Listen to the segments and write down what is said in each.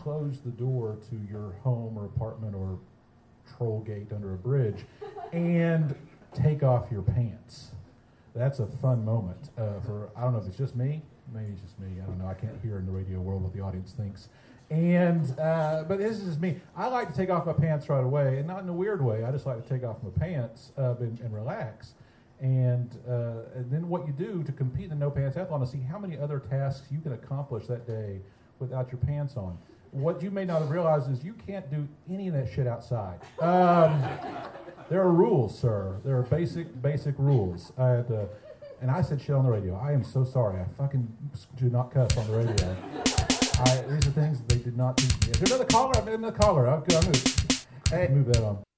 close the door to your home or apartment or troll gate under a bridge and take off your pants. That's a fun moment for, I don't know if it's just me, maybe it's just me, I don't know, I can't hear in the radio world what the audience thinks. And, but this is just me. I like to take off my pants right away, and not in a weird way, I just like to take off my pants and relax. And then what you do to compete in the No Pants Athlon is see how many other tasks you can accomplish that day without your pants on. What you may not have realized is you can't do any of that shit outside. There are rules, sir. There are basic rules. And I said shit on the radio. I am so sorry. I fucking do not cuss on the radio. These are things they did not teach me. Is there another caller? I made another caller. I'm going to move that on.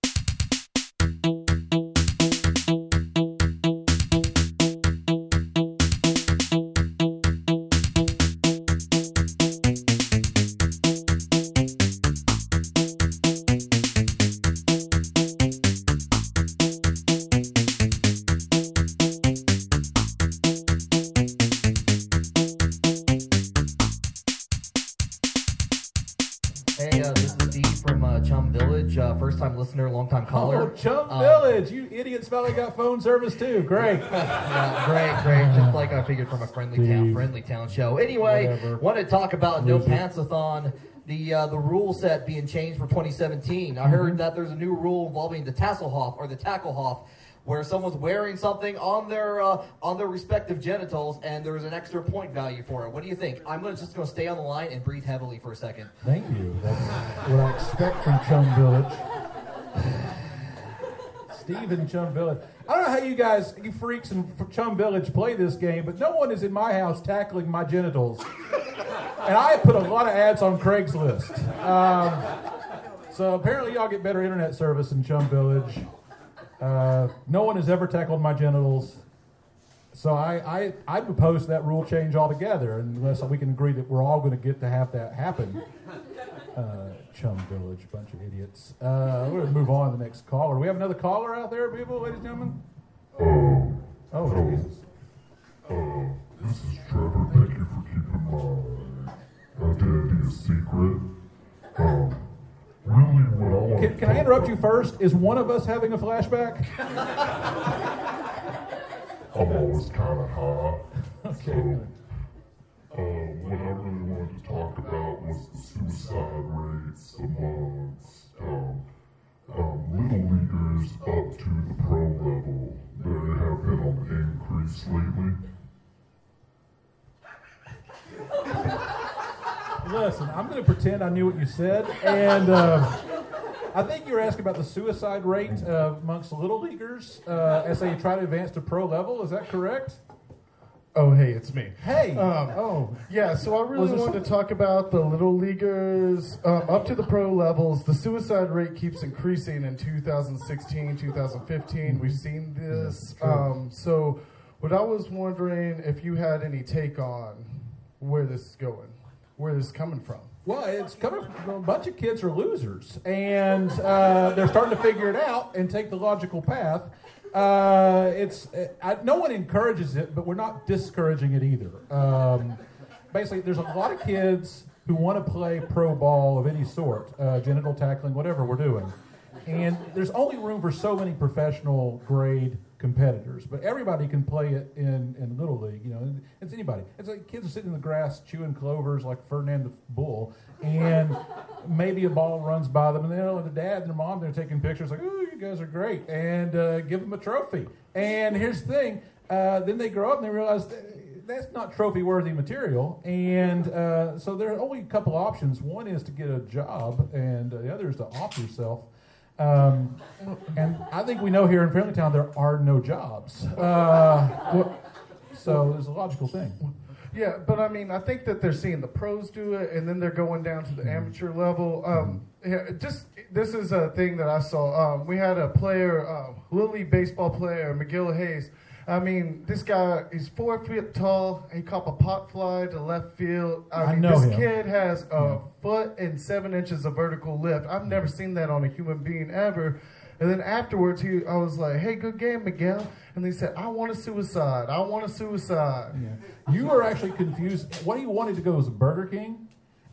First-time listener, long-time caller. Oh, Chum Village! You idiots finally got phone service too. Great. Yeah, great. Just like I figured from a friendly town show. Anyway, want to talk about No Pants-a-thon, the rule set being changed for 2017. I heard that there's a new rule involving the Tasselhoff or the Tacklehoff, where someone's wearing something on their respective genitals, and there's an extra point value for it. What do you think? I'm just going to stay on the line and breathe heavily for a second. Thank you. That's what I expect from Chum Village. Steve in Chum Village. I don't know how you freaks in Chum Village play this game, but no one is in my house tackling my genitals. And I put a lot of ads on Craigslist. So apparently y'all get better internet service in Chum Village. No one has ever tackled my genitals. So I propose that rule change altogether, unless we can agree that we're all going to get to have that happen. Chum Village, bunch of idiots. We're going to move on to the next caller. Do we have another caller out there, people, ladies and gentlemen? Oh, Jesus. This is Trevor. Thank you for keeping my identity a secret. Really what I want Can I interrupt you first? Is one of us having a flashback? I'm always kind of hot. Okay. So, what I really wanted to talk about was the suicide rates amongst little leaguers up to the pro level. They have been on the increase lately. Listen, I'm going to pretend I knew what you said, and I think you were asking about the suicide rate amongst little leaguers as they try to advance to pro level. Is that correct? Oh, hey, it's me. Hey. Yeah, so I really wanted to talk about the little leaguers up to the pro levels. The suicide rate keeps increasing in 2016, 2015. We've seen this. So what I was wondering if you had any take on where this is going, where this is coming from. Well, it's coming from a bunch of kids are losers, and they're starting to figure it out and take the logical path. No one encourages it, but we're not discouraging it either. Basically, there's a lot of kids who want to play pro ball of any sort, genital tackling, whatever we're doing. And there's only room for so many professional grade competitors, but everybody can play it in Little League. You know, it's anybody. It's like kids are sitting in the grass chewing clovers like Ferdinand the Bull, and maybe a ball runs by them, and they're the dad and their mom, they're taking pictures like, "Oh, you guys are great," and give them a trophy. And here's the thing: then they grow up and they realize that's not trophy-worthy material, and so there are only a couple options. One is to get a job, and the other is to off yourself. And I think we know here in Friendly Town there are no jobs. So there's a logical thing. Yeah, but I mean, I think that they're seeing the pros do it, and then they're going down to the amateur level. This is a thing that I saw. We had a player, Little League baseball player, McGill Hayes. I mean, this guy, he's 4 feet tall. He caught a pop fly to left field. I mean, know this him. kid has a foot and 7 inches of vertical lift. I've never seen that on a human being ever. And then afterwards, I was like, "Hey, good game, Miguel." And they said, "I want a suicide. I want a suicide." Yeah. You were actually confused. What he wanted to go was Burger King,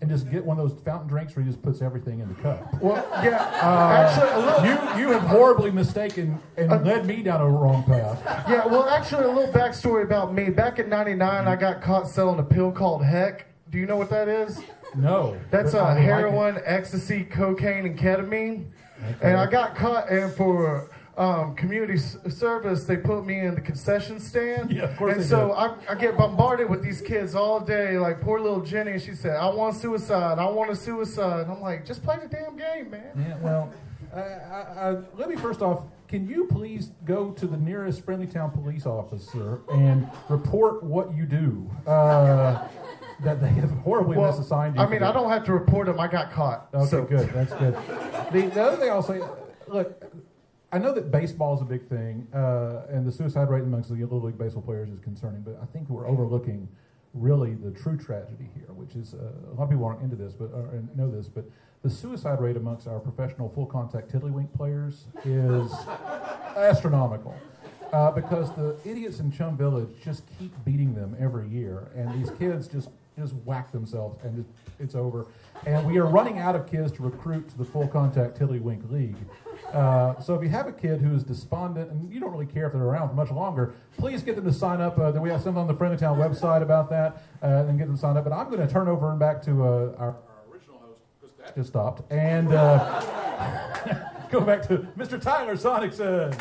and just get one of those fountain drinks where he just puts everything in the cup. Well, actually, you have horribly mistaken and led me down a wrong path. Yeah, well, actually, a little backstory about me. Back in '99, I got caught selling a pill called Heck. Do you know what that is? No. That's heroin, ecstasy, cocaine, and ketamine. Okay. And I got caught, and for community service, they put me in the concession stand. Yeah, of course. And so I get bombarded with these kids all day, like poor little Jenny. She said, "I want suicide. I want a suicide." And I'm like, just play the damn game, man. Yeah, well, let me first off, can you please go to the nearest Friendly Town police officer and report what you do? That they have horribly misassigned you. I mean, I don't have to report them. I got caught. Okay, so. Good. That's good. The other thing I'll say, look, I know that baseball is a big thing, and the suicide rate amongst the Little League baseball players is concerning, but I think we're overlooking really the true tragedy here, which is a lot of people aren't into this, but know this, but the suicide rate amongst our professional full-contact tiddlywink players is astronomical. Because the idiots in Chum Village just keep beating them every year, and these kids just whack themselves, and it's over. And we are running out of kids to recruit to the full contact Tiddlywink League. So if you have a kid who is despondent, and you don't really care if they're around for much longer, please get them to sign up. We have something on the Friendly Town website about that, and get them signed up. But I'm going to turn over and back to our original host, because that just stopped, and go back to Mr. Tyler Sonicson.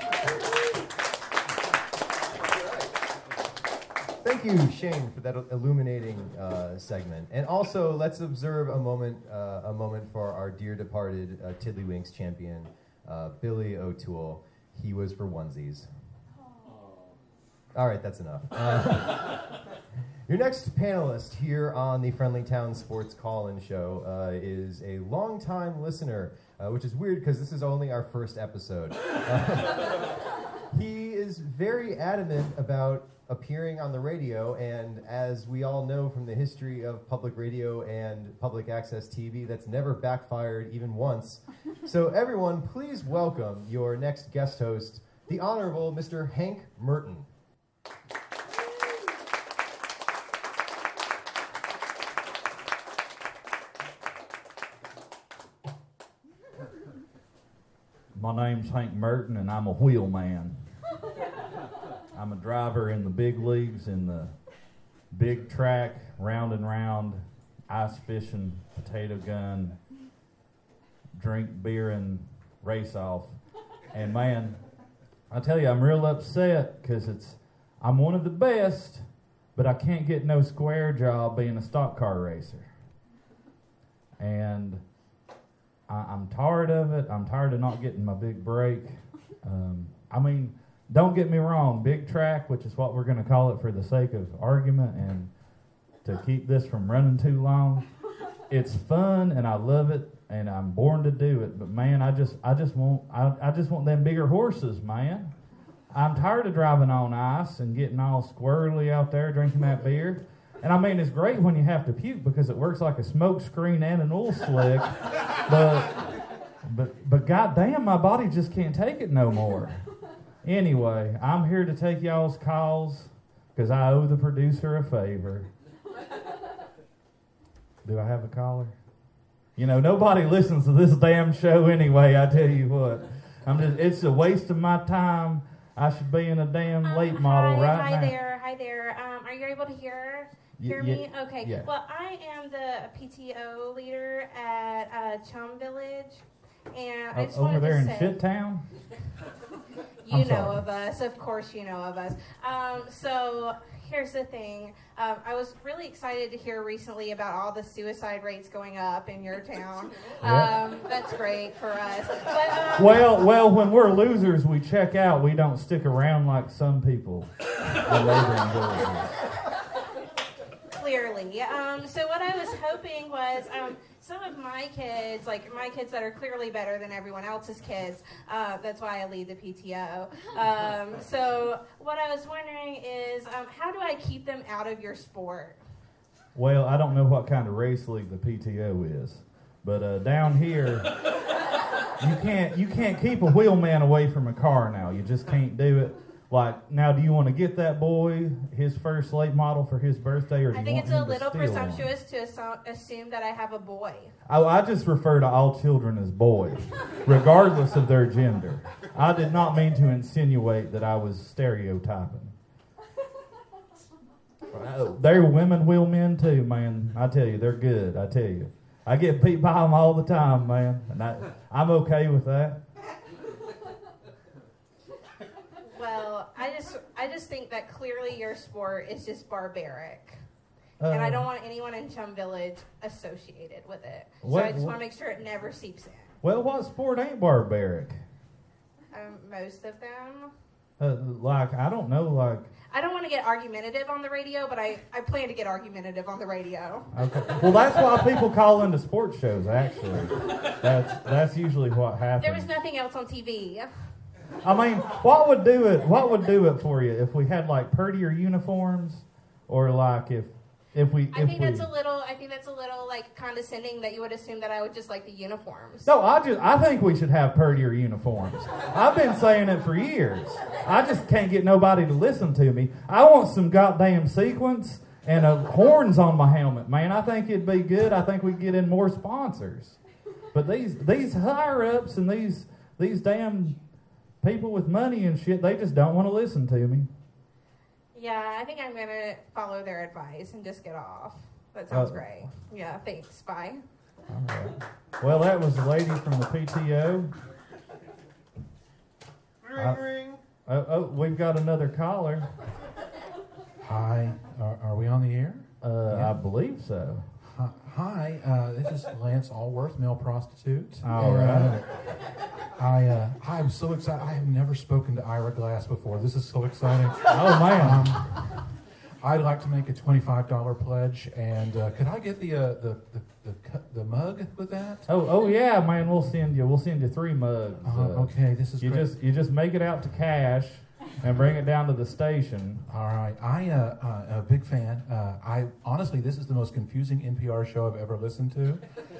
Thank you, Shane, for that illuminating segment. And also, let's observe a moment for our dear departed Tiddlywinks champion, Billy O'Toole. He was for onesies. All right, that's enough. Your next panelist here on the Friendly Town Sports Call-In Show is a longtime listener, which is weird because this is only our first episode. He is very adamant about appearing on the radio, and as we all know from the history of public radio and public access TV, that's never backfired even once. So everyone, please welcome your next guest host, the Honorable Mr. Hank Merton. My name's Hank Merton, and I'm a wheelman. I'm a driver in the big leagues, in the big track, round and round, ice fishing, potato gun, drink beer and race off. And man, I tell you, I'm real upset because I'm one of the best, but I can't get no square job being a stock car racer. And I'm tired of it. I'm tired of not getting my big break. I mean, don't get me wrong, big track, which is what we're going to call it for the sake of argument and to keep this from running too long. It's fun and I love it and I'm born to do it. But man, I just want them bigger horses, man. I'm tired of driving on ice and getting all squirrely out there drinking that beer. And I mean, it's great when you have to puke because it works like a smoke screen and an oil slick. But goddamn, my body just can't take it no more. Anyway, I'm here to take y'all's calls because I owe the producer a favor. Do I have a caller? You know, nobody listens to this damn show anyway, I tell you what. It's a waste of my time. I should be in a damn late model right now. Hi there. Are you able to hear me? Okay. Yeah. Well, I am the PTO leader at Chum Village. And I just over there in say, Shit Town? You know of us. Of course you know of us. So here's the thing. I was really excited to hear recently about all the suicide rates going up in your town. That's great for us. But, well, when we're losers, we check out. We don't stick around like some people. Clearly. So what I was hoping was some of my kids, like my kids that are clearly better than everyone else's kids, that's why I lead the PTO. So what I was wondering is, how do I keep them out of your sport? Well, I don't know what kind of race league the PTO is, but down here, you can't keep a wheelman away from a car now. You just can't do it. Like, now, do you want to get that boy his first late model for his birthday, or do I you think want it's a him to little steal one? presumptuous to assume that I have a boy. I just refer to all children as boys, regardless of their gender. I did not mean to insinuate that I was stereotyping. They're women will men too, man. I tell you, they're good. I tell you. I get beat by them all the time, man. And I'm okay with that. Well, I just think that clearly your sport is just barbaric. And I don't want anyone in Chum Village associated with it. So I just want to make sure it never seeps in. Well, what sport ain't barbaric? Most of them. I don't know, I don't want to get argumentative on the radio, but I plan to get argumentative on the radio. Okay. Well, that's why people call into sports shows, actually. That's usually what happens. There was nothing else on TV. I mean, what would do it for you if we had like prettier uniforms, or like if we I think that's a little like condescending that you would assume that I would just like the uniforms. No, I think we should have prettier uniforms. I've been saying it for years. I just can't get nobody to listen to me. I want some goddamn sequins and horns on my helmet, man. I think it'd be good. I think we'd get in more sponsors. But these higher ups and these damn people with money and shit, they just don't want to listen to me. Yeah, I think I'm going to follow their advice and just get off. That sounds great. Yeah, thanks. Bye. All right. Well, that was a lady from the PTO. Ring. We've got another caller. Hi, are we on the air? I believe so. Hi, this is Lance Allworth, male prostitute. All right. I'm so excited. I have never spoken to Ira Glass before. This is so exciting. Oh, man. I'd like to make a $25 pledge, and could I get the mug with that? Oh yeah, man. We'll send you 3 mugs. Okay, this is great. You just make it out to cash and bring it down to the station. All right. I'm a big fan. Honestly, this is the most confusing NPR show I've ever listened to.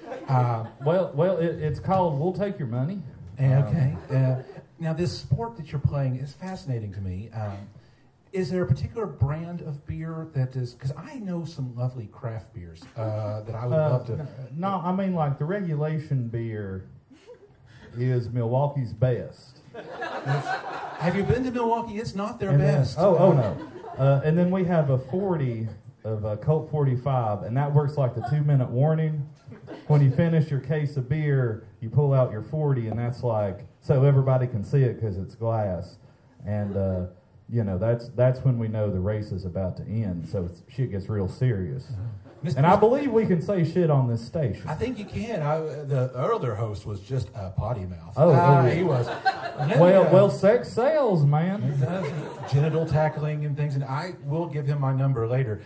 It's called "We'll Take Your Money." Okay. Now, this sport that you're playing is fascinating to me. Is there a particular brand of beer that is? Because I know some lovely craft beers that I would love to. No, I mean like the regulation beer is Milwaukee's best. Have you been to Milwaukee? It's not their best. No. And then we have a 40 of Colt 45, and that works like the 2-minute warning. When you finish your case of beer, you pull out your 40, and that's like so everybody can see it because it's glass. And that's when we know the race is about to end. So shit gets real serious. And I believe we can say shit on this station. I think you can. The earlier host was just a potty mouth. He was. Well, sex sells, man. He does. Genital tackling and things, and I will give him my number later.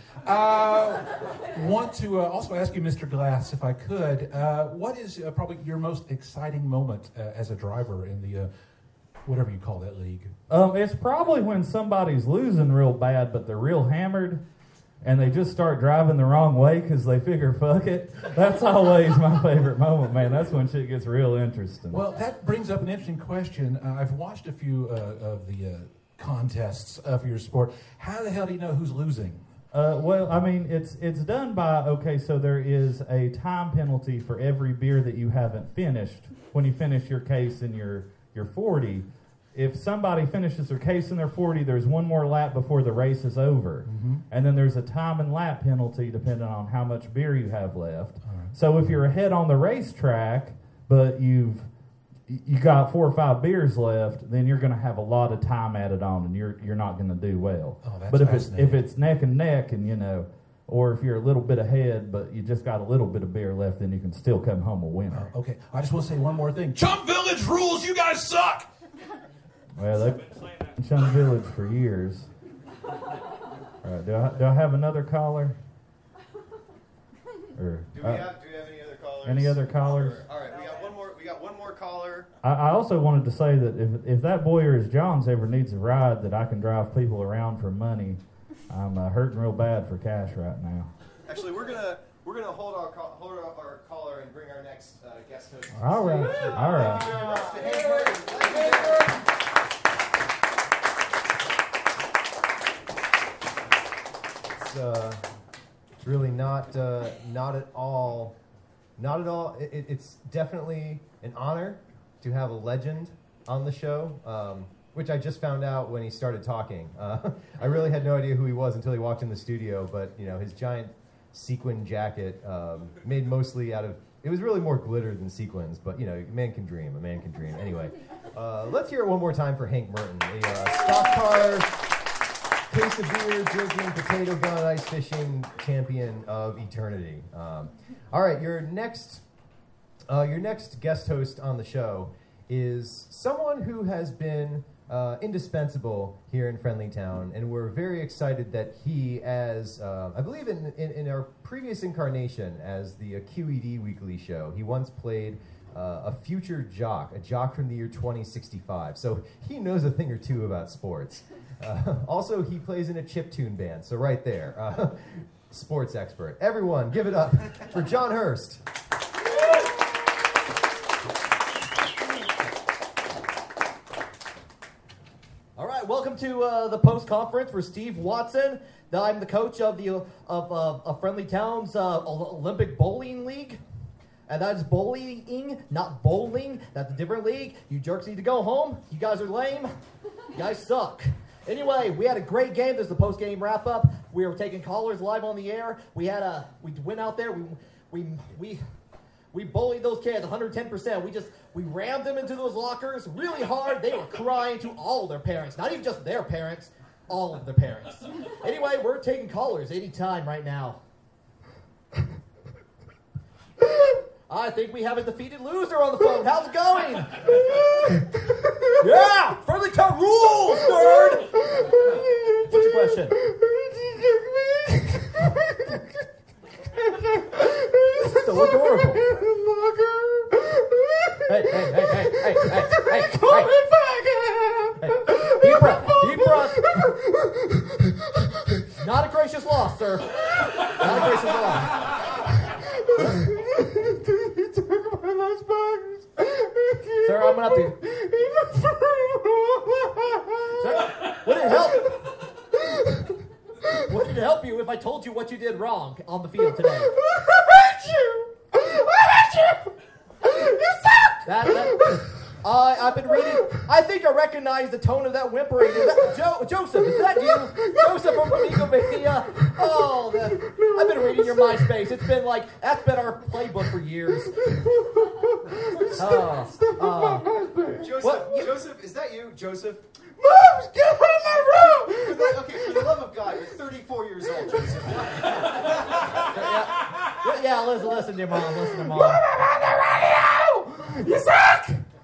Want to also ask you, Mr. Glass, if I could, what is probably your most exciting moment as a driver in the whatever you call that league? It's probably when somebody's losing real bad, but they're real hammered, and they just start driving the wrong way because they figure, fuck it. That's always my favorite moment, man. That's when shit gets real interesting. Well, that brings up an interesting question. I've watched a few of the contests for your sport. How the hell do you know who's losing? Well, I mean, it's done by, so there is a time penalty for every beer that you haven't finished when you finish your case in your 40. If somebody finishes their case in their 40, there's one more lap before the race is over. Mm-hmm. And then there's a time and lap penalty depending on how much beer you have left. Right. So if you're ahead on the racetrack, but you got 4 or 5 beers left, then you're going to have a lot of time added on, and you're not going to do well. Oh, that's but if it's neck and neck, and or if you're a little bit ahead, but you just got a little bit of beer left, then you can still come home a winner. Okay, I just want to say one more thing. Chum Village rules. You guys suck. Well, they've been saying that in Chum Village for years. All right, do I have another caller? Do we have any other callers? Any other callers? All right, we got one more caller. I also wanted to say that if that boy or his Johns ever needs a ride that I can drive people around for money, I'm hurting real bad for cash right now. Actually, we're gonna hold off our caller and bring our next guest host. All right. It's really not at all. It's definitely an honor to have a legend on the show, which I just found out when he started talking. I really had no idea who he was until he walked in the studio, but his giant sequin jacket, made mostly out of, it was really more glitter than sequins, but a man can dream. Anyway, let's hear it one more time for Hank Merton, a stock car, case of beer, drinking, potato gun, ice fishing champion of eternity. All right, your next guest host on the show is someone who has been indispensable here in Friendly Town, and we're very excited that he, as I believe in our previous incarnation as the QED Weekly Show, he once played a future jock, a jock from the year 2065. So he knows a thing or two about sports. Also, he plays in a chiptune band. So right there, sports expert. Everyone, give it up for John Hurst. All right, welcome to the post conference for Steve Watson. I'm the coach of the Friendly Towns Olympic Bowling League. And that's bowling, not bowling. That's a different league. You jerks need to go home. You guys are lame. You guys suck. Anyway, we had a great game. This is the post-game wrap-up. We were taking callers live on the air. We went out there. We bullied those kids 110%. We rammed them into those lockers really hard. They were crying to all their parents. Not even just their parents, all of their parents. Anyway, we're taking callers anytime right now. I think we have a defeated loser on the phone. How's it going? Yeah! Friendly Town rules, nerd! What's your question? So adorable. Hey. Deep breath. Not a gracious loss, sir. Not a gracious loss. Sir, I'm gonna have to. Sir, would it help? Would it help you if I told you what you did wrong on the field today? I hate you! You suck! I've been reading. I think I recognize the tone of that whimpering. Is that Joseph? Is that you? Joseph from Amigomania? Oh, I've been reading your MySpace. It's been that's been our playbook for years. Joseph, is that you, Joseph? Moms, get out of my room! Okay, for the love of God, you're 34 years old, Joseph. Yeah, listen to your mom. Listen to mom. Mom, I'm on the radio! You suck!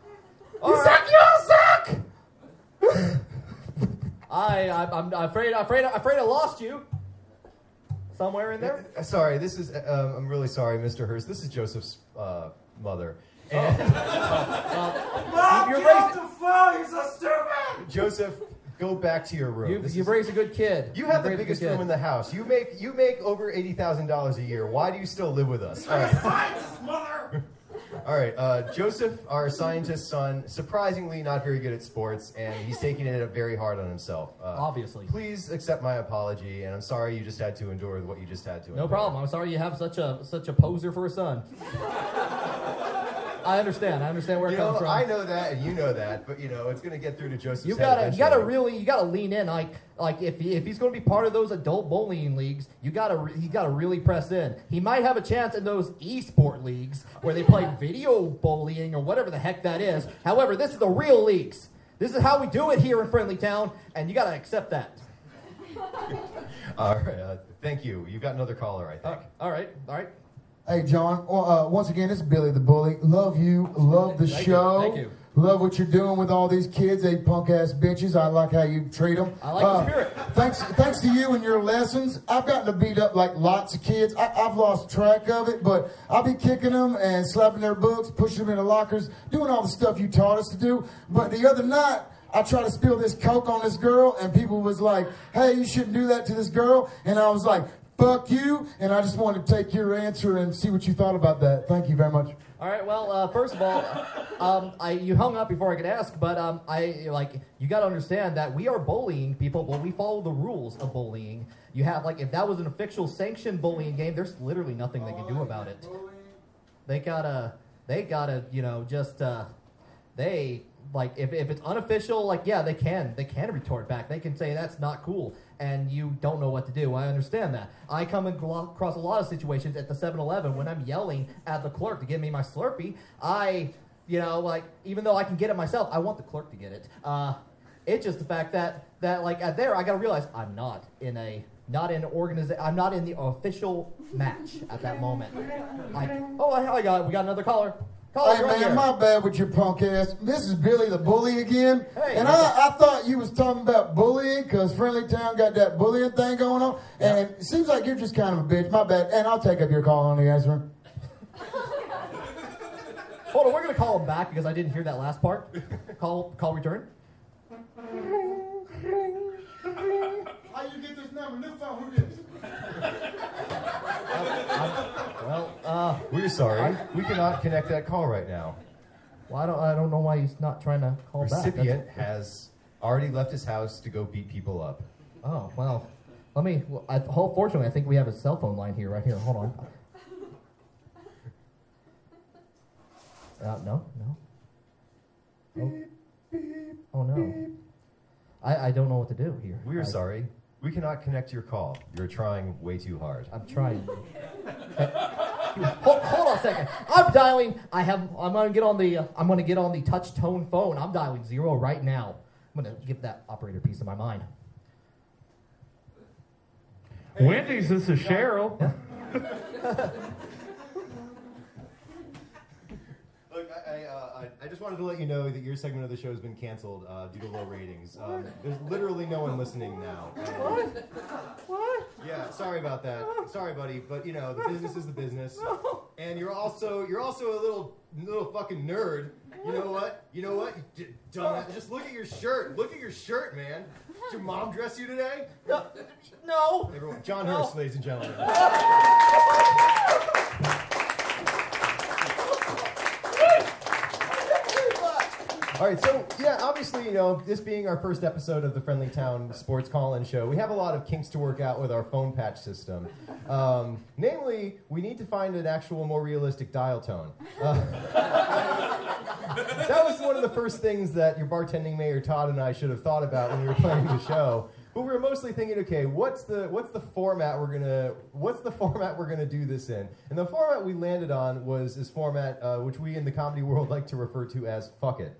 You suck! I'm afraid I lost you. Somewhere in there. Sorry, this is. I'm really sorry, Mr. Hurst. This is Joseph's mother. And, Mom, get off the phone! You're so stupid! Joseph, go back to your room. You've raised a good kid. You have the biggest room in the house. You make over $80,000 a year. Why do you still live with us? I'm a scientist, mother! All right, Joseph, our scientist son, surprisingly not very good at sports, and he's taking it very hard on himself. Obviously. Please accept my apology, and I'm sorry you just had to endure what you just had to endure. No problem. I'm sorry you have such a poser for a son. I understand where it comes from. I know that, and you know that, but it's going to get through to Joseph. You gotta lean in. Like if he's going to be part of those adult bowling leagues, you gotta really press in. He might have a chance in those e-sport leagues where they play video bowling or whatever the heck that is. However, this is the real leagues. This is how we do it here in Friendly Town, and you gotta accept that. All right, thank you. You've got another caller, I think. All right. Hey, John. Once again, it's Billy the Bully. Love you. Love the show. Thank you. Love what you're doing with all these kids, they punk-ass bitches. I like how you treat them. I like the spirit. Thanks to you and your lessons, I've gotten to beat up like lots of kids. I've lost track of it, but I'll be kicking them and slapping their books, pushing them into lockers, doing all the stuff you taught us to do. But the other night, I tried to spill this Coke on this girl, and people was like, hey, you shouldn't do that to this girl. And I was like, fuck you, and I just wanted to take your answer and see what you thought about that. Thank you very much. All right. Well, first of all, you hung up before I could ask, but you got to understand that we are bullying people, but we follow the rules of bullying. You have if that was an official sanctioned bullying game, there's literally nothing they can do about it. They gotta, if it's unofficial, they can retort back. They can say that's not cool, and you don't know what to do. I understand that. I come across a lot of situations at the 7-Eleven when I'm yelling at the clerk to give me my Slurpee. Even though I can get it myself, I want the clerk to get it. It's just the fact that at there, I gotta realize I'm not in the official match at that moment. We got another caller. Hey, man, my bad with your punk ass. This is Billy the Bully again. Hey, and I thought you was talking about bullying because Friendly Town got that bullying thing going on. Yeah. And it seems like you're just kind of a bitch. My bad. And I'll take up your call on the answer. Hold on, we're going to call him back because I didn't hear that last part. Call return. How you get this number? New phone, who did this? We're sorry. We cannot connect that call right now. Well, I don't know why he's not trying to call back. Recipient has already left his house to go beat people up. Oh, well. Fortunately, I think we have a cell phone line right here. Hold on. No. Oh, no. I don't know what to do here. We're sorry. We cannot connect your call. You're trying way too hard. I'm trying. Hold on a second. I'm dialing. I'm gonna get on the touch tone phone. I'm dialing 0 right now. I'm gonna give that operator piece of my mind. Wendy's, this is Cheryl. Look, I just wanted to let you know that your segment of the show has been canceled due to low ratings. There's literally no one listening now. What? Yeah, sorry about that. Sorry, buddy, but the business is the business. No. And you're also a little fucking nerd. You know what? You dumbass. Just look at your shirt. Look at your shirt, man. Did your mom dress you today? No. Everyone, John Hurst, ladies and gentlemen. All right, so obviously, this being our first episode of the Friendly Town Sports Call-In Show, we have a lot of kinks to work out with our phone patch system. Namely, we need to find an actual, more realistic dial tone. That was one of the first things that your bartending mayor Todd and I should have thought about when we were planning the show. But we were mostly thinking, okay, what's the format we're gonna do this in? And the format we landed on was this format which we in the comedy world like to refer to as "fuck it."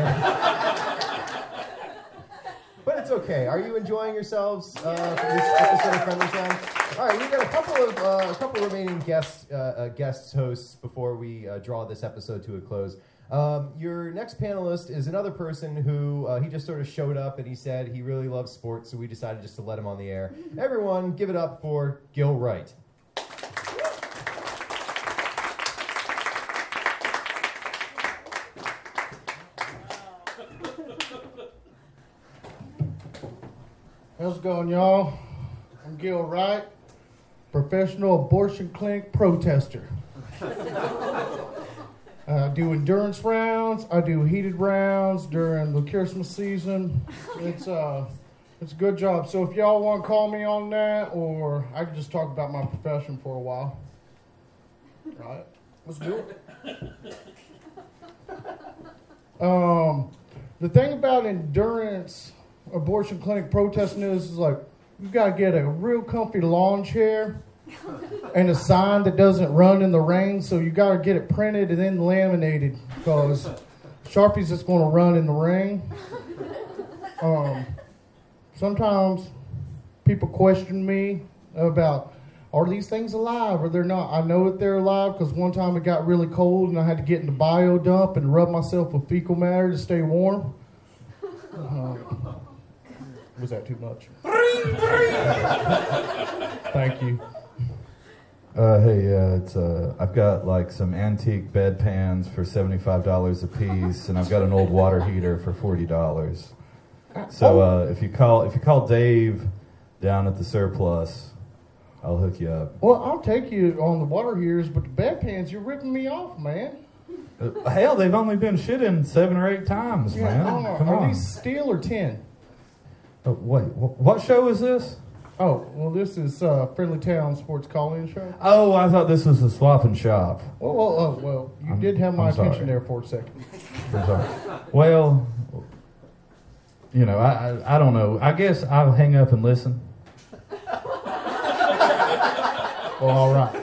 But it's okay. Are you enjoying yourselves for this episode of Friendly Town? All right, we've got a couple remaining guest hosts before we draw this episode to a close. Your next panelist is another person who he just sort of showed up and he said he really loves sports, so we decided just to let him on the air. Everyone, give it up for Gil Wright. How's it going, y'all? I'm Gil Wright, professional abortion clinic protester. I do endurance rounds. I do heated rounds during the Christmas season. It's a good job. So if y'all want to call me on that, or I can just talk about my profession for a while. All right, let's do it. The thing about endurance abortion clinic protesting is like you got to get a real comfy lawn chair and a sign that doesn't run in the rain, so you got to get it printed and then laminated because Sharpie's just going to run in the rain. Sometimes people question me about, are these things alive or they're not? I know that they're alive because one time it got really cold and I had to get in the bio dump and rub myself with fecal matter to stay warm. Was that too much? Thank you. I've got like some antique bedpans for $75 a piece, and I've got an old water heater for $40. So if you call Dave down at the surplus, I'll hook you up. Well, I'll take you on the water heaters, but the bedpans, you're ripping me off, man. Hell, they've only been shitting 7 or 8 times, man. Come on. Are these steel or tin? Wait, what show is this? Oh, well, this is Friendly Town Sports Call-In Show. Oh, I thought this was a swap and shop. Well, you did have my attention there for a second. I'm sorry. Well, you know, I don't know. I guess I'll hang up and listen. Well, all right.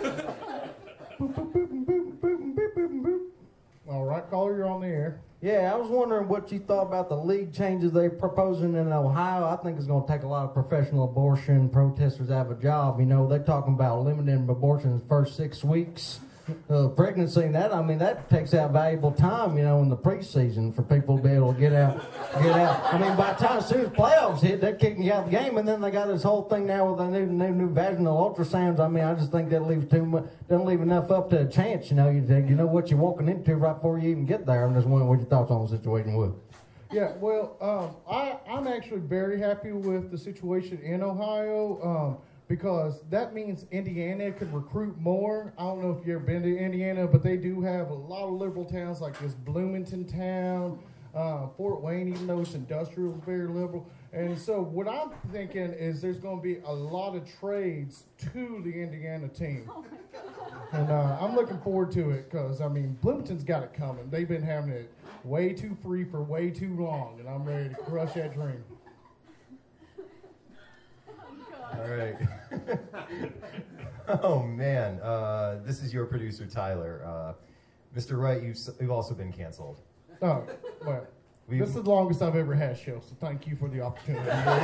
All right, caller, you're on the air. Yeah, I was wondering what you thought about the league changes they're proposing in Ohio. I think it's going to take a lot of professional abortion protesters out of a job. You know, they're talking about limiting abortion in the first 6 weeks of pregnancy. And that takes out valuable time, you know, in the preseason for people to be able to get out. I mean, by the time as soon as playoffs hit, they're kicking you out of the game. And then they got this whole thing now with the new vaginal ultrasounds. I mean, I just think that leaves too much, doesn't leave enough up to a chance. You know, you know what you're walking into right before you even get there. I'm just wondering what your thoughts on the situation were. Yeah, well, I'm actually very happy with the situation in Ohio. Because that means Indiana can recruit more. I don't know if you've ever been to Indiana, but they do have a lot of liberal towns like this Bloomington town, Fort Wayne, even though it's industrial, is very liberal. And so what I'm thinking is there's going to be a lot of trades to the Indiana team. Oh and I'm looking forward to it because, I mean, Bloomington's got it coming. They've been having it way too free for way too long, and I'm ready to crush that dream. All right. Oh, man. This is your producer, Tyler. Mr. Wright, you've also been canceled. Oh, well, this is the longest I've ever had show, so thank you for the opportunity.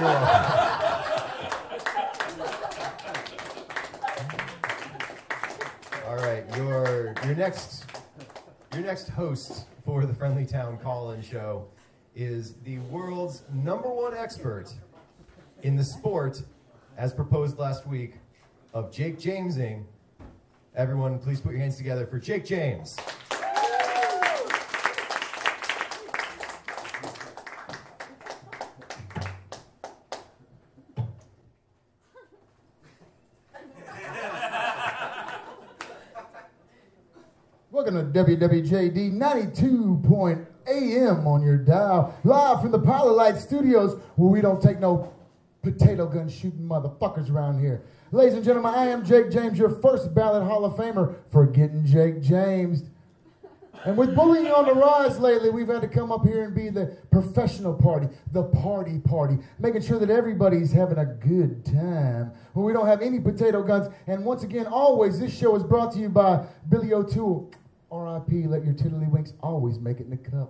All right, your next host for the Friendly Town Call-In Show is the world's #1 expert in the sport, as proposed last week, of Jake Jamesing. Everyone, please put your hands together for Jake James. Welcome to WWJD 92 AM on your dial, live from the Pilot Light Studios, where we don't take no potato gun shooting motherfuckers around here. Ladies and gentlemen, I am Jake James, your first ballot Hall of Famer for getting Jake James. And with bullying on the rise lately, we've had to come up here and be the professional party, the party, making sure that everybody's having a good time, where we don't have any potato guns. And once again, always, this show is brought to you by Billy O'Toole. R.I.P. Let your tiddlywinks always make it in the cup.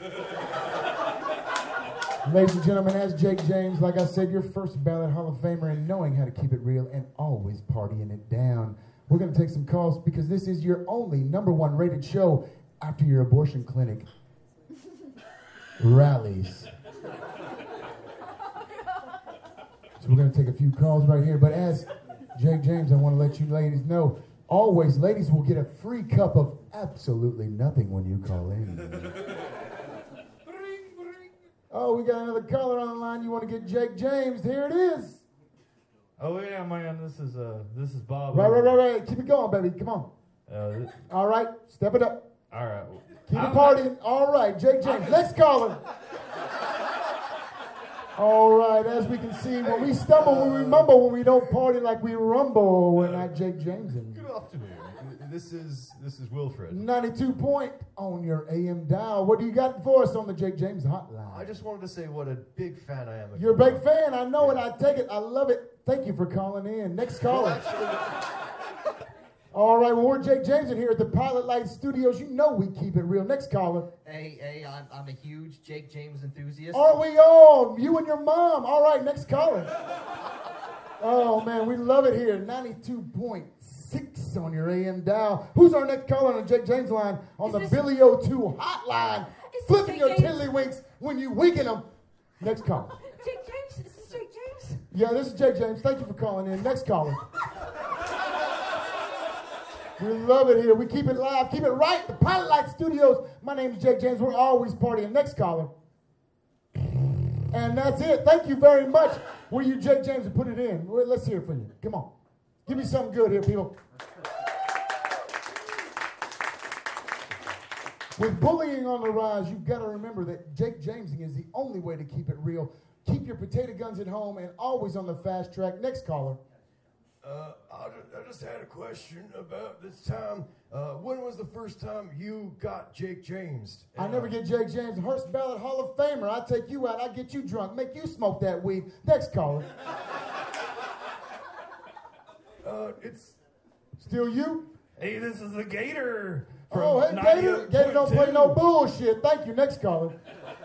Ladies and gentlemen, as Jake James, like I said, your first ballot Hall of Famer in knowing how to keep it real and always partying it down. We're going to take some calls because this is your only #1 rated show after your abortion clinic rallies. So we're going to take a few calls right here. But as Jake James, I want to let you ladies know, always, ladies will get a free cup of absolutely nothing when you call in. Oh, we got another caller on the line. You want to get Jake James? Here it is. Oh yeah, man. This is Bob. Right. Keep it going, baby. Come on. All right, step it up. All right. Keep it partying. All right, Jake James. Next caller. All right, as we can see, when we stumble, when we mumble, when we don't party like we rumble, we're not Jake James. Good afternoon. This is Wilfred. 92 on your AM dial. What do you got for us on the Jake James hotline? I just wanted to say what a big fan I am of You're a big fan. I know it. I take it. I love it. Thank you for calling in. Next caller. All right, well, we're Jake James in here at the Pilot Light Studios. You know we keep it real. Next caller. Hey, I'm a huge Jake James enthusiast. Are we all? You and your mom. All right, next caller. Oh, man, we love it here. 92.6 on your AM dial. Who's our next caller on the Jake James line on the Billy O'Toole hotline? Flipping your tiddlywinks when you weaken them. Next caller. Jake James? Is this Jake James? Yeah, this is Jake James. Thank you for calling in. Next caller. We love it here. We keep it live. Keep it right. The Pilot Light Studios. My name is Jake James. We're always partying. Next caller. And that's it. Thank you very much. Will you, Jake James, and put it in? Well, let's hear it from you. Come on. Give me something good here, people. With bullying on the rise, you've got to remember that Jake Jamesing is the only way to keep it real. Keep your potato guns at home and always on the fast track. Next caller. I just had a question about this time. When was the first time you got Jake James? I never get Jake James, Hearst Ballot Hall of Famer. I take you out, I get you drunk, make you smoke that weed. Next caller. It's still you? Hey, this is the Gator. Oh, hey, Gator. Gator don't play no bullshit. Thank you. Next caller.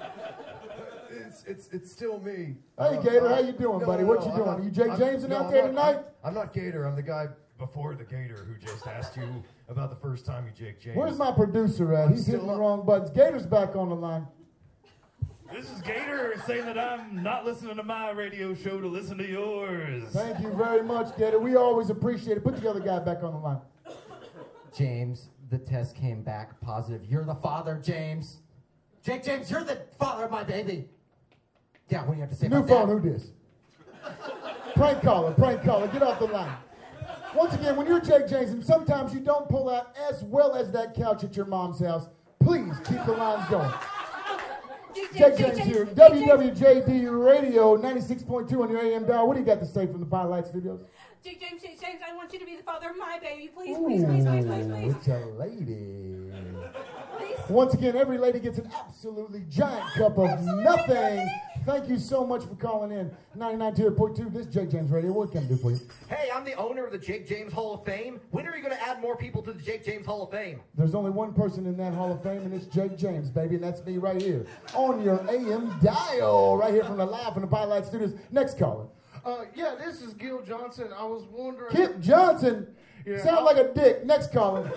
It's still me. Hey, Gator, how you doing, buddy? What you doing? Are you Jake Jameson out there tonight? I'm not Gator. I'm the guy before the Gator who just asked you about the first time you Jake James. Where's my producer at? He's hitting the wrong buttons. Gator's back on the line. This is Gator saying that I'm not listening to my radio show to listen to yours. Thank you very much, Gator. We always appreciate it. Put the other guy back on the line. James, the test came back positive. You're the father, James. Jake James, you're the father of my baby. Yeah, what do you have to say about that? New phone, who dis? Prank caller, get off the line. Once again, when you're Jake James, and sometimes you don't pull out as well as that couch at your mom's house, please keep the lines going. Jake James here, WWJD Radio, 96.2 on your AM dial. What do you got to say from the Firelight Studios? Jake James, I want you to be the father of my baby. Please, please, please, please, please, please. It's a lady. Once again, every lady gets an absolutely giant cup of nothing. Thank you so much for calling in. 99.2, this is Jake James Radio. What can I do for you? Hey, I'm the owner of the Jake James Hall of Fame. When are you going to add more people to the Jake James Hall of Fame? There's only one person in that Hall of Fame, and it's Jake James, baby, and that's me right here on your AM dial, right here from the Firelight Studios. Next caller. Yeah, this is Gil Johnson. I was wondering. Kip Johnson? Yeah, sound like a dick. Next caller.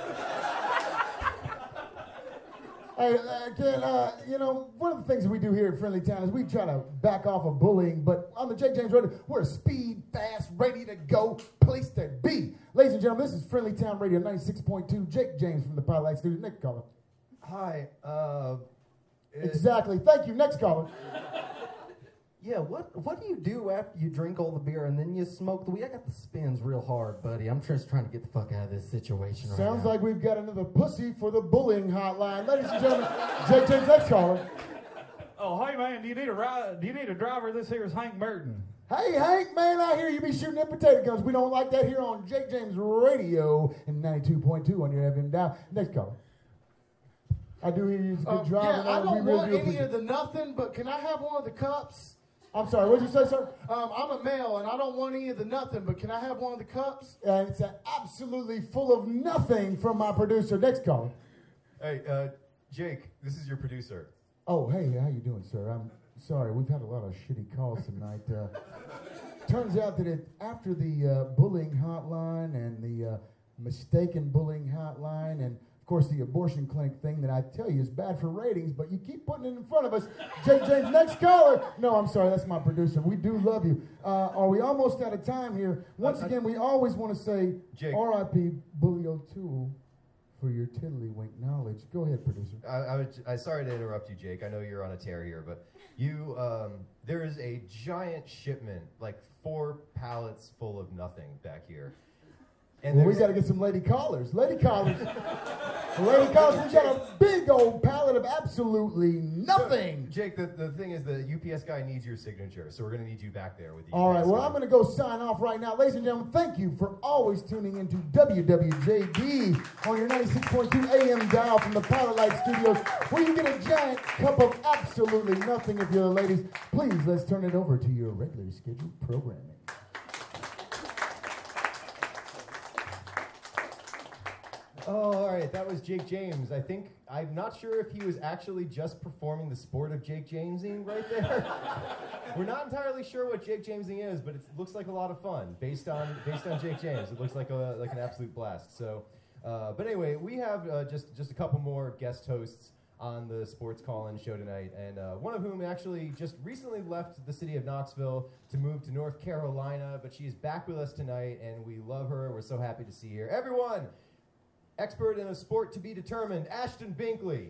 Hey, one of the things that we do here at Friendly Town is we try to back off of bullying, but on the Jake James Radio, we're a speed, fast, ready to go place to be. Ladies and gentlemen, this is Friendly Town Radio 96.2. Jake James from the Firelight Studios. Next caller. Hi. Exactly. Thank you. Next caller. Yeah, what do you do after you drink all the beer and then you smoke the weed? I got the spins real hard, buddy. I'm just trying to get the fuck out of this situation right now. Sounds like we've got another pussy for the bullying hotline. Ladies and gentlemen, Jake James, next caller. Oh, hey, man, do you need a driver? This here is Hank Merton. Hey, Hank, man, I hear you be shooting at potato guns. We don't like that here on Jake James Radio and 92.2 on your FM dial. Next caller. I do hear you a good driver. Yeah, I don't want any of the nothing, but can I have one of the cups? I'm sorry, what did you say, sir? I'm a male, and I don't want any of the nothing, but can I have one of the cups? And it's absolutely full of nothing from my producer. Next caller. Hey, Jake, this is your producer. Oh, hey, how you doing, sir? I'm sorry, we've had a lot of shitty calls tonight. Turns out that after the bullying hotline and the mistaken bullying hotline and of course, the abortion clinic thing that I tell you is bad for ratings, but you keep putting it in front of us. Jake James, next caller. No, I'm sorry, that's my producer. We do love you. Are we almost out of time here? Once again, we always want to say R.I.P. Bully O'Toole for your tiddlywink knowledge. Go ahead, producer. I sorry to interrupt you, Jake. I know you're on a tear here, but you there is a giant shipment, like 4 pallets full of nothing back here. And well, we got to get some lady callers. Lady callers. Lady callers, we got a big old pallet of absolutely nothing. So, Jake, the thing is the UPS guy needs your signature, so we're going to need you back there with you. All right, well, I'm going to go sign off right now. Ladies and gentlemen, thank you for always tuning into WWJD on your 96.2 AM dial from the Firelight Studios, where you get a giant cup of absolutely nothing. If you're the ladies, please, let's turn it over to your regularly scheduled programming. Oh, all right. That was Jake James. I'm not sure if he was actually just performing the sport of Jake Jamesing right there. We're not entirely sure what Jake Jamesing is, but it looks like a lot of fun based on Jake James. It looks like an absolute blast. So, but anyway, we have just a couple more guest hosts on the Sports Call-In show tonight, and one of whom actually just recently left the city of Knoxville to move to North Carolina, but she is back with us tonight, and we love her. We're so happy to see her. Everyone! Expert in a sport to be determined, Ashton Binkley.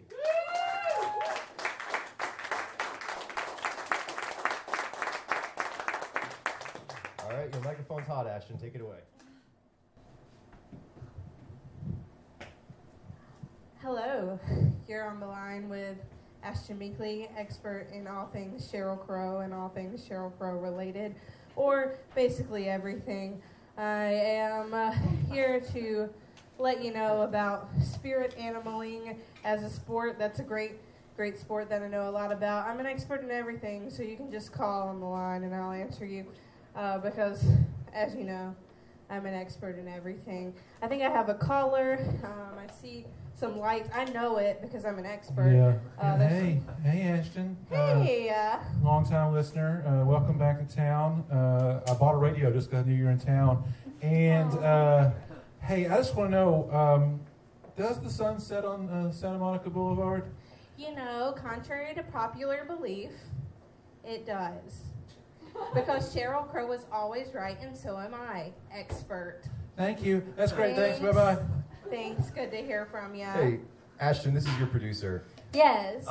All right, your microphone's hot, Ashton. Take it away. Hello. here on the line with Ashton Meekley, expert in all things Sheryl Crow and all things Sheryl Crow related, or basically everything. I am here to let you know about spirit animaling as a sport. That's a great sport that I know a lot about. I'm an expert in everything, so you can just call on the line and I'll answer you because, as you know, I'm an expert in everything. I think I have a caller. I see some lights. I know it because I'm an expert. Yeah. Hey, Ashton. Hey. Long-time listener. Welcome back to town. I bought a radio just because I knew you were in town. And, hey, I just want to know, does the sun set on Santa Monica Boulevard? You know, contrary to popular belief, it does. Because Sheryl Crow was always right, and so am I. Expert. Thank you. That's great. Thanks. Bye-bye. Thanks. Good to hear from you. Hey, Ashton, this is your producer. Yes.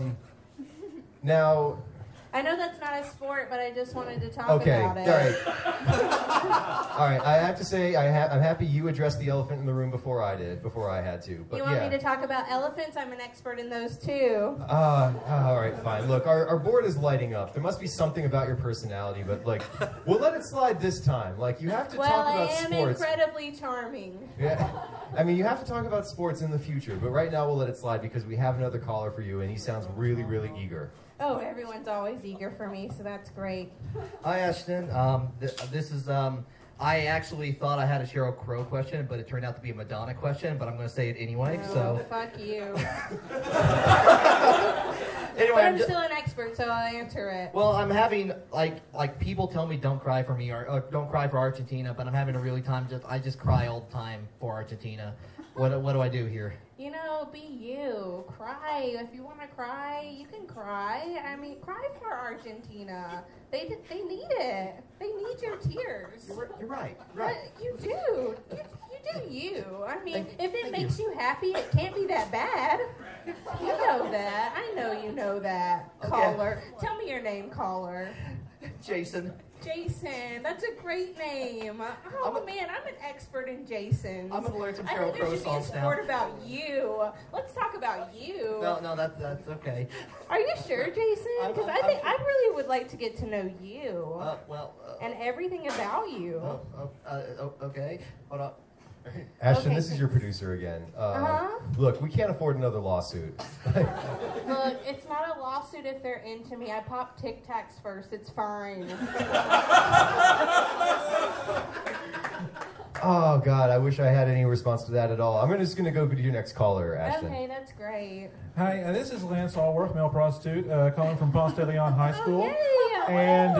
Now, I know that's not a sport, but I just wanted to talk okay, about it. all right. All right, I have to say, I'm happy you addressed the elephant in the room before I had to. But you want me to talk about elephants? I'm an expert in those too. All right, fine. Look, our board is lighting up. There must be something about your personality, but like, we'll let it slide this time. Like, you have to talk about sports. Well, I am incredibly charming. Yeah, I mean, you have to talk about sports in the future, but right now we'll let it slide because we have another caller for you, and he sounds really, really eager. Oh, everyone's always eager for me, so that's great. Hi, Ashton. This is, I actually thought I had a Sheryl Crow question, but it turned out to be a Madonna question, but I'm going to say it anyway, so. Fuck you. Anyway, but I'm still an expert, so I'll answer it. Well, I'm having, like people tell me don't cry for me, or don't cry for Argentina, but I'm having a really time, I just cry all the time for Argentina. What do I do here? You know, be you. Cry. If you want to cry, you can cry. I mean, cry for Argentina. They need it. They need your tears. You're right. But you do. You do you. I mean, if it makes you happy, it can't be that bad. You know that. I know you know that. Okay. Caller. Tell me your name, caller. Jason. Jason, that's a great name. Oh man, I'm an expert in Jasons. I'm gonna learn some I Sheryl think there Crow should be a songs now. sport about you. Let's talk about you. No, that's okay. Are you sure, Jason? Because I think I really would like to get to know you. And everything about you. Okay. Hold on. Ashton, Okay. this is your producer again. Look, we can't afford another lawsuit. Look, it's not a lawsuit if they're into me. I pop Tic Tacs first. It's fine. Oh, God, I wish I had any response to that at all. I'm just going to go to your next caller, Ashton. Okay, that's great. Hi, this is Lance Allworth, male prostitute, calling from Ponce de Leon High School. And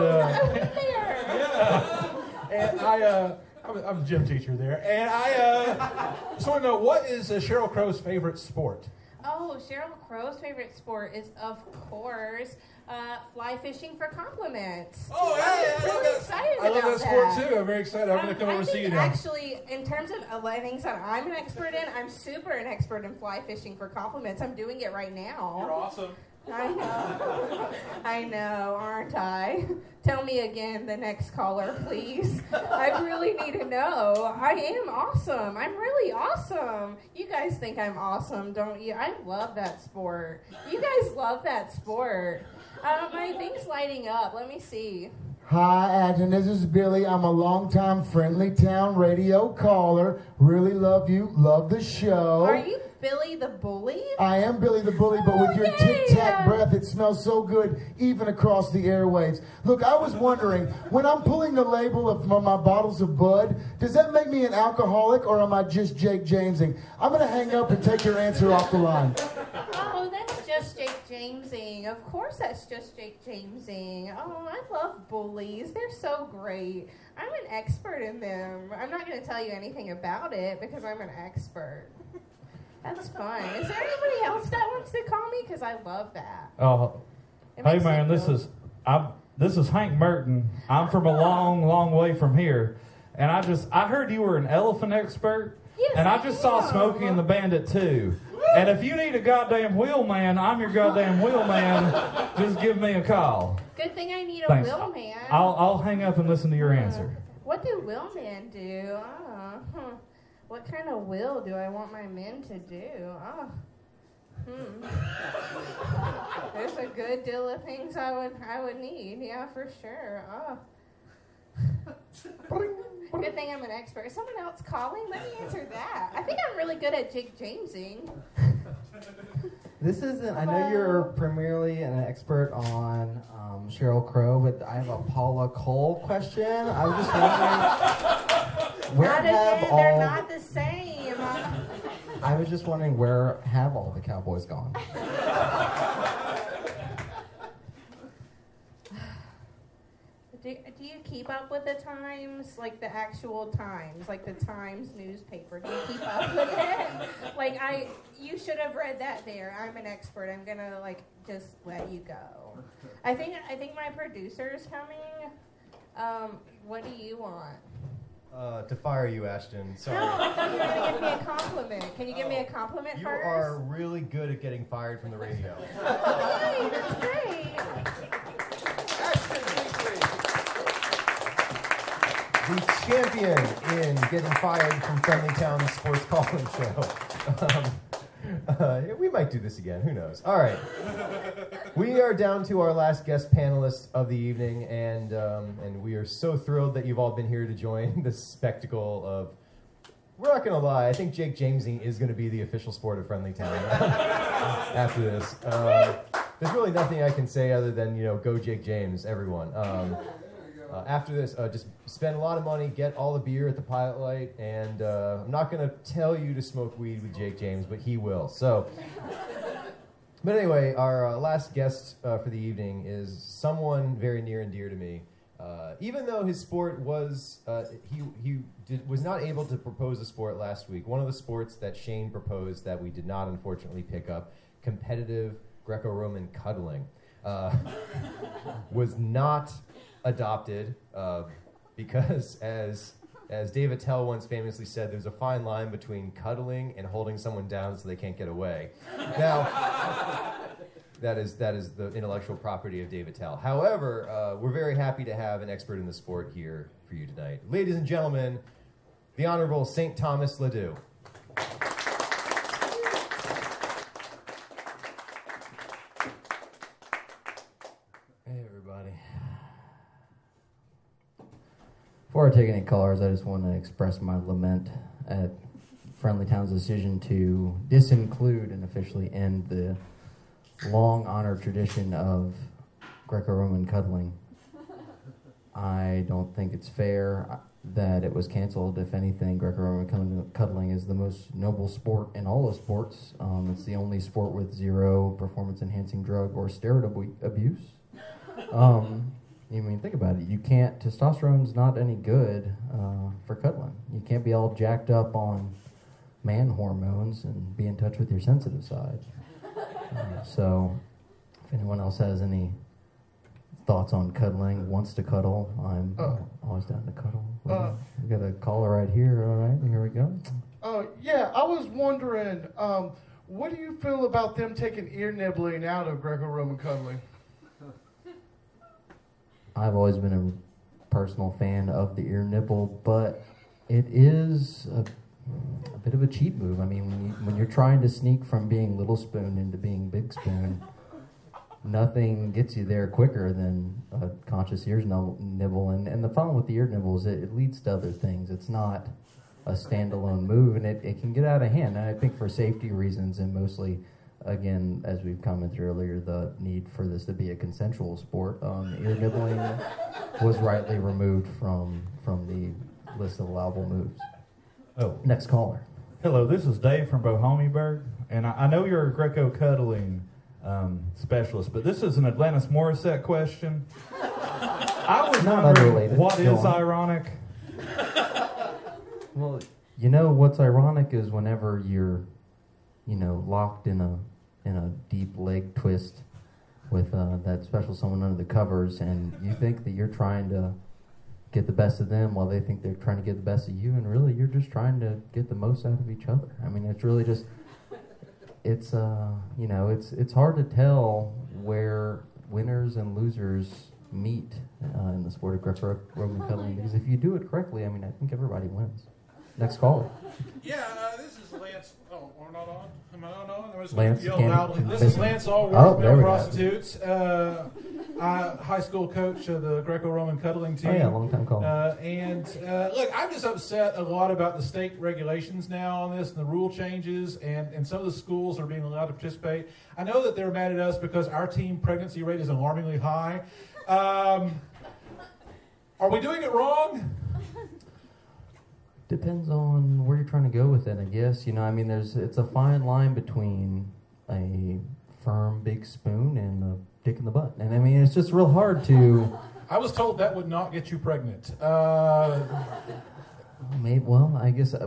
and I'm a gym teacher there, and I just want to know, what is Sheryl Crow's favorite sport? Oh, Sheryl Crow's favorite sport is, of course, fly fishing for compliments. Oh, yeah, I'm really excited I love about that sport too. I'm very excited. I'm going to come over and see you now. Actually, in terms of things that I'm an expert in, I'm super an expert in fly fishing for compliments. I'm doing it right now. You're awesome. I know, aren't I? Tell me again, the next caller, please. I really need to know. I am awesome. I'm really awesome. You guys think I'm awesome, don't you? I love that sport. You guys love that sport. My thing's lighting up. Let me see. Hi, Ashton. This is Billy. I'm a longtime Friendly Town radio caller. Really love you. Love the show. Are you Billy the Bully? I am Billy the Bully, but with your tic-tac breath, it smells so good, even across the airwaves. Look, I was wondering, when I'm pulling the label of my bottles of Bud, does that make me an alcoholic, or am I just Jake Jamesing? I'm going to hang up and take your answer off the line. Oh, that's just Jake Jamesing. Of course that's just Jake Jamesing. Oh, I love bullies. They're so great. I'm an expert in them. I'm not going to tell you anything about it because I'm an expert. That's fun. Is there anybody else that wants to call me? Because I love that. Hey man, this is Hank Merton. I'm from a long way from here, and I heard you were an elephant expert, and I just saw Smokey and the Bandit too. And if you need a goddamn wheelman, I'm your goddamn wheelman. Just give me a call. Good thing I need a Thanks. wheelman. I'll hang up and listen to your answer. What do wheelmen do? What kind of will do I want my men to do? There's a good deal of things I would need. Yeah, for sure. Oh. Good thing I'm an expert. Is someone else calling? Let me answer that. I think I'm really good at Jake Jamesing. This isn't. I know you're primarily an expert on Sheryl Crow, but I have a Paula Cole question. I was just wondering where They're not the same. I was just wondering where have all the Cowboys gone? Do you keep up with the Times, like the actual Times, like the Times newspaper? Do you keep up with it? Like you should have read that there. I'm an expert. I'm gonna just let you go. I think my producer's coming. What do you want? To fire you, Ashton. Sorry. No, I thought you were gonna give me a compliment. Can you give me a compliment You first? are really good at getting fired from the radio. Yay, that's great. The champion in getting fired from Friendly Town Sports Calling Show. We might do this again. Who knows? All right. We are down to our last guest panelist of the evening, and we are so thrilled that you've all been here to join the spectacle of. We're not going to lie. I think Jake Jamesing is going to be the official sport of Friendly Town after this. There's really nothing I can say other than go Jake James, everyone. After this, just spend a lot of money, get all the beer at the Pilot Light, and I'm not going to tell you to smoke weed with Jake James, but he will. So, but anyway, our last guest for the evening is someone very near and dear to me. Even though his sport was, he was not able to propose a sport last week. One of the sports that Shane proposed that we did not unfortunately pick up, competitive Greco-Roman cuddling, was not adopted because, as Dave Attell once famously said, there's a fine line between cuddling and holding someone down so they can't get away. Now, that is the intellectual property of Dave Attell. However, we're very happy to have an expert in the sport here for you tonight. Ladies and gentlemen, the Honorable St. Thomas Ledoux. Hey, everybody. Before I take any callers, I just want to express my lament at Friendly Town's decision to disinclude and officially end the long-honored tradition of Greco-Roman cuddling. I don't think it's fair that it was canceled. If anything, Greco-Roman cuddling is the most noble sport in all of sports. It's the only sport with zero performance-enhancing drug or steroid abuse. Think about it. Testosterone's not any good for cuddling. You can't be all jacked up on man hormones and be in touch with your sensitive side. So, if anyone else has any thoughts on cuddling, wants to cuddle, I'm always down to cuddle. We got a caller right here. All right, here we go. Yeah, I was wondering, what do you feel about them taking ear nibbling out of Greco-Roman cuddling? I've always been a personal fan of the ear nibble, but it is a bit of a cheap move. I mean, when you're trying to sneak from being Little Spoon into being Big Spoon, nothing gets you there quicker than a conscious ear nibble. And the problem with the ear nibble is it leads to other things. It's not a standalone move, and it can get out of hand. And I think for safety reasons, and mostly, again, as we've commented earlier, the need for this to be a consensual sport, ear nibbling was rightly removed from the list of allowable moves. Oh, next caller. Hello, this is Dave from Bohemiaburg, and I know you're a Greco-cuddling specialist, but this is an Atlantis Morissette question. I was wondering what is ironic. Well, what's ironic is whenever you're, locked in a deep leg twist with that special someone under the covers, and you think that you're trying to get the best of them while they think they're trying to get the best of you, and really you're just trying to get the most out of each other. I mean, it's really just, it's hard to tell where winners and losers meet in the sport of Greco-Roman cuddling, because if you do it correctly, I mean, I think everybody wins. Next caller. Yeah, this is Lance. Oh, we're not on? Am I not on? just going Lance, to yell Candy? loudly. This is Lance Allworth, Oh, there Male we go. Prostitutes. High school coach of the Greco-Roman cuddling team. Oh, yeah, long time caller. Look, I'm just upset a lot about the state regulations now on this and the rule changes, and some of the schools are being allowed to participate. I know that they're mad at us because our teen pregnancy rate is alarmingly high. Are we doing it wrong? Depends on where you're trying to go with it, I guess. I mean, it's a fine line between a firm big spoon and a dick in the butt. And I mean, it's just real hard to... I was told that would not get you pregnant. Maybe, well, I guess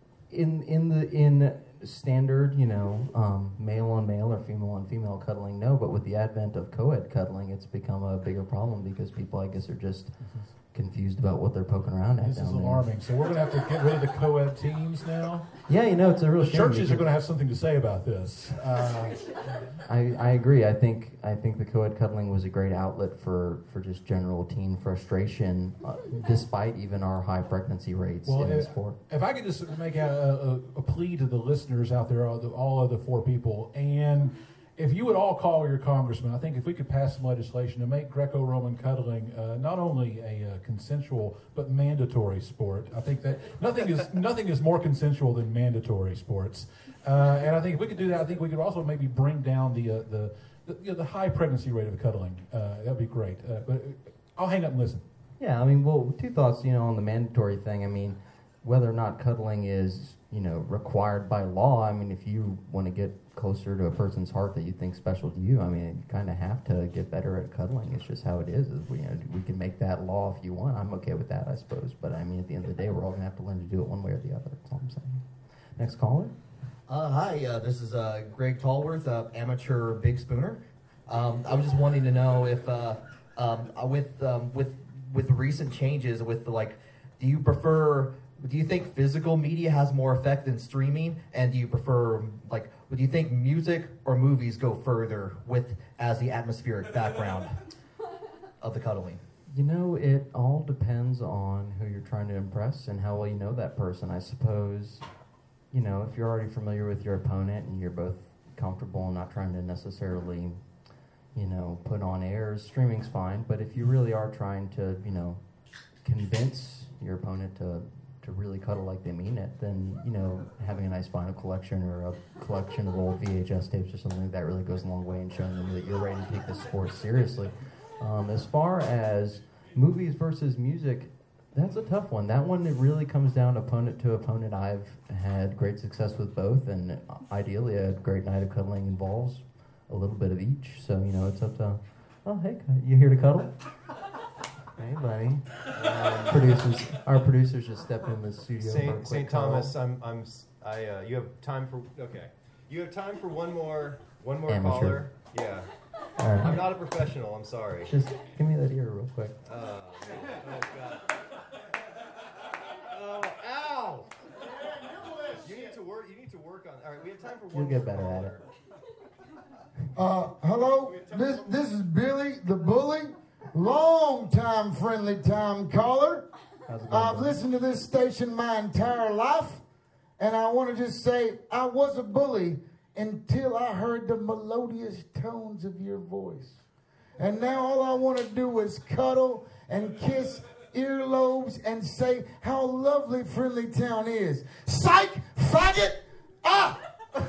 in standard, male on male or female on female cuddling, no. But with the advent of co-ed cuddling, it's become a bigger problem because people, I guess, are just confused about what they're poking around at. This is alarming. So we're going to have to get rid of the co-ed teams now? Yeah, it's a real shame. Churches are going to have something to say about this. I agree. I think the co-ed cuddling was a great outlet for just general teen frustration, despite even our high pregnancy rates in the sport. If I could just make a plea to the listeners out there, all of the four people, and if you would all call your congressman, I think if we could pass some legislation to make Greco-Roman cuddling not only a consensual but mandatory sport. I think that nothing is more consensual than mandatory sports. And I think if we could do that, I think we could also maybe bring down the high pregnancy rate of cuddling. That'd be great. But I'll hang up and listen. Yeah, I mean, well, two thoughts, on the mandatory thing. I mean, whether or not cuddling is, required by law. I mean, if you want to get closer to a person's heart that you think special to you, I mean, you kind of have to get better at cuddling. It's just how it is. We can make that law if you want. I'm okay with that, I suppose. But I mean, at the end of the day, we're all going to have to learn to do it one way or the other. That's all I'm saying. Next caller. Hi, this is Greg Tallworth, amateur big spooner. I was just wanting to know if, with the recent changes, do you think physical media has more effect than streaming? And do you prefer, do you think music or movies go further as the atmospheric background of the cuddling? It all depends on who you're trying to impress and how well you know that person. I suppose, if you're already familiar with your opponent and you're both comfortable and not trying to necessarily, put on airs, streaming's fine. But if you really are trying to, convince your opponent to really cuddle like they mean it, then, having a nice vinyl collection or a collection of old VHS tapes or something like that really goes a long way in showing them that you're ready to take this sport seriously. As far as movies versus music, that's a tough one. That one, it really comes down opponent to opponent. I've had great success with both, and ideally a great night of cuddling involves a little bit of each. So, it's up to, oh, hey, you here to cuddle? Hey, buddy. Our producers just stepped in the studio. St. Thomas, you have time for You have time for one more Amateur. caller. Yeah. Right. I'm not a professional. I'm sorry. Just give me that ear real quick. Oh God. Oh, ow! You need to work on. All right, we have time for one. You'll get more better at caller. it. Hello, this is Billy the Bully, long-time friendly time caller. I've listened to this station my entire life, and I want to just say I was a bully until I heard the melodious tones of your voice. And now all I want to do is cuddle and kiss earlobes and say how lovely Friendly Town is. Psych! Faggot! Ah!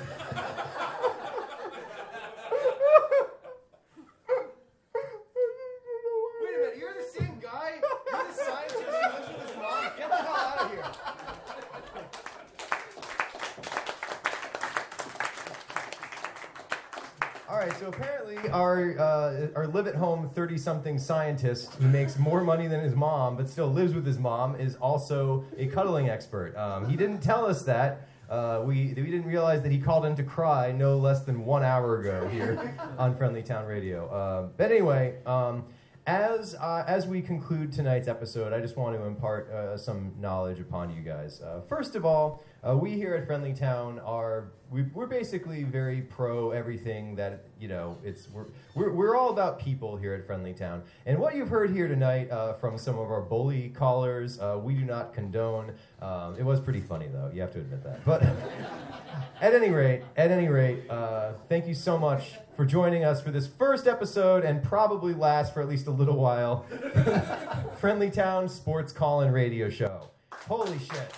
Wait a minute, you're the same guy? You're the scientist who lives with his mom? Get the hell out of here. All right, so apparently our live-at-home 30-something scientist who makes more money than his mom but still lives with his mom is also a cuddling expert. He didn't tell us that. We didn't realize that he called in to cry no less than 1 hour ago here on Friendly Town Radio. But anyway, as we conclude tonight's episode, I just want to impart some knowledge upon you guys. First of all, We here at Friendly Town we're basically very pro everything that, we're all about people here at Friendly Town. And what you've heard here tonight from some of our bully callers, we do not condone. It was pretty funny though, you have to admit that. But at any rate, thank you so much for joining us for this first episode and probably last for at least a little while. Friendly Town Sports Call-In Radio Show. Holy shit.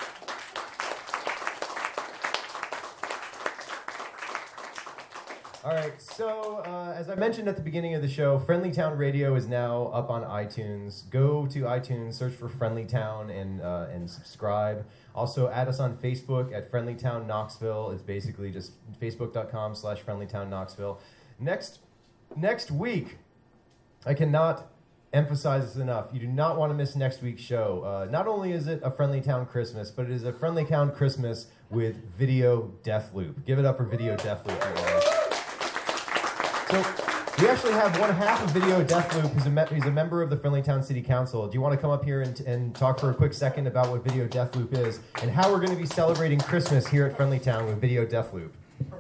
All right, so as I mentioned at the beginning of the show, Friendly Town Radio is now up on iTunes. Go to iTunes, search for Friendly Town, and subscribe. Also, add us on Facebook at Friendly Town Knoxville. It's basically just facebook.com/FriendlyTownKnoxville. Next week, I cannot emphasize this enough. You do not want to miss next week's show. Not only is it a Friendly Town Christmas, but it is a Friendly Town Christmas with Video Deathloop. Give it up for Video Deathloop, you guys. So we actually have one half of Video Deathloop. He's a member of the Friendly Town City Council. Do you want to come up here and talk for a quick second about what Video Deathloop is and how we're going to be celebrating Christmas here at Friendly Town with Video Deathloop?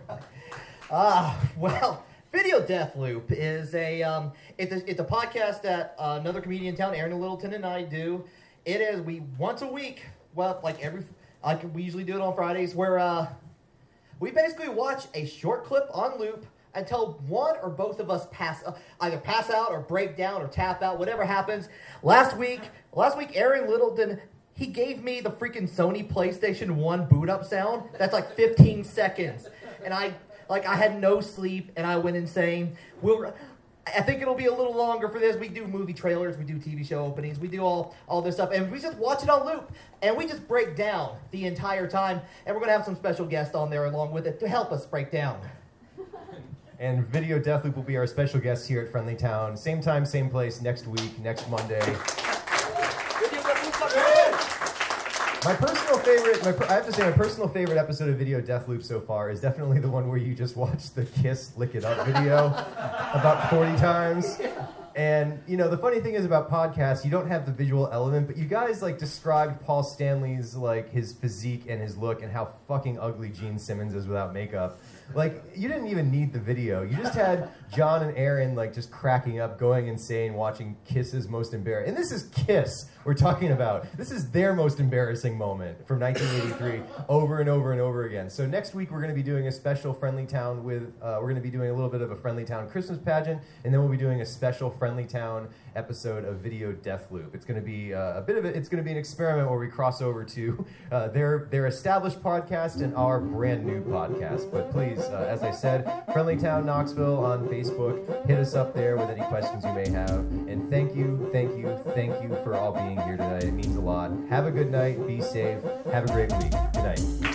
Well, Video Deathloop is it's a podcast that another comedian in town, Aaron Littleton, and I do. It is once a week. Well, we usually do it on Fridays, where we basically watch a short clip on loop until one or both of us either pass out or break down or tap out, whatever happens. Last week, Aaron Littleton, he gave me the freaking Sony PlayStation 1 boot up sound. That's like 15 seconds. And I had no sleep and I went insane. I think it'll be a little longer for this. We do movie trailers, we do TV show openings, we do all this stuff, and we just watch it on loop, and we just break down the entire time, and we're going to have some special guests on there along with it to help us break down. And Video Deathloop will be our special guest here at Friendly Town. Same time, same place, next week, next Monday. My personal favorite episode of Video Deathloop so far is definitely the one where you just watch the Kiss Lick It Up video about 40 times. And, the funny thing is about podcasts, you don't have the visual element, but you guys, described Paul Stanley's, his physique and his look and how fucking ugly Gene Simmons is without makeup. You didn't even need the video. You just had John and Aaron, just cracking up, going insane, watching Kiss's most embarrassing. And this is Kiss we're talking about. This is their most embarrassing moment from 1983 over and over and over again. So next week, we're going to be doing a special Friendly Town we're going to be doing a little bit of a Friendly Town Christmas pageant, and then we'll be doing a special Friendly Town episode of Video Deathloop. It's going to be it's going to be an experiment where we cross over to their established podcast and our brand new podcast. But please, as I said, Friendly Town Knoxville on Facebook. Hit us up there with any questions you may have. And thank you for all being here tonight. It means a lot. Have a good night. Be safe. Have a great week. Good night.